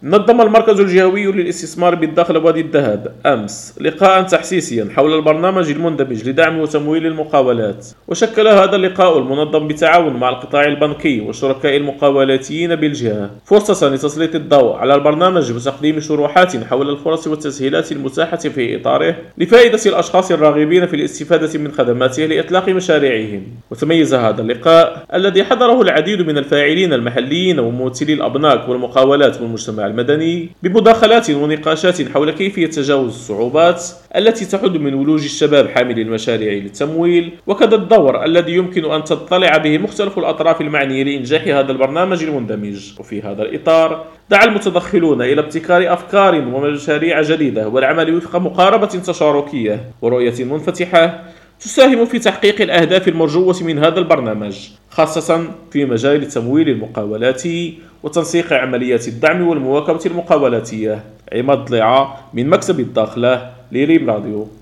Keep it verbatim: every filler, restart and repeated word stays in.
نظم المركز الجهوي للاستثمار بالداخل وادي الذهب أمس لقاء تحسيسيا حول البرنامج المندمج لدعم وتمويل المقاولات، وشكل هذا اللقاء المنظم بالتعاون مع القطاع البنكي والشركاء المقاولاتيين بالجهة فرصة لتسليط الضوء على البرنامج وتقديم شروحات حول الفرص والتسهيلات المتاحة في إطاره لفائدة الأشخاص الراغبين في الاستفادة من خدماته لإطلاق مشاريعهم. وتميز هذا اللقاء الذي حضره العديد من الفاعلين المحليين وممثلي الأبناك والمقاولات والمجتمع المدني بمداخلات ونقاشات حول كيفية تجاوز الصعوبات التي تحد من ولوج الشباب حاملي المشاريع للتمويل، وكذا الدور الذي يمكن أن تطلع به مختلف الأطراف المعنية لإنجاح هذا البرنامج المندمج. وفي هذا الإطار دعا المتدخلون إلى ابتكار أفكار ومشاريع جديدة والعمل وفق مقاربة تشاركية ورؤية منفتحة تساهم في تحقيق الأهداف المرجوة من هذا البرنامج، خاصة في مجال التمويل المقاولاتي وتنسيق عمليات الدعم والمواكبة المقاولاتية. عماد ضليعة من مكتب الداخلة لريم راديو.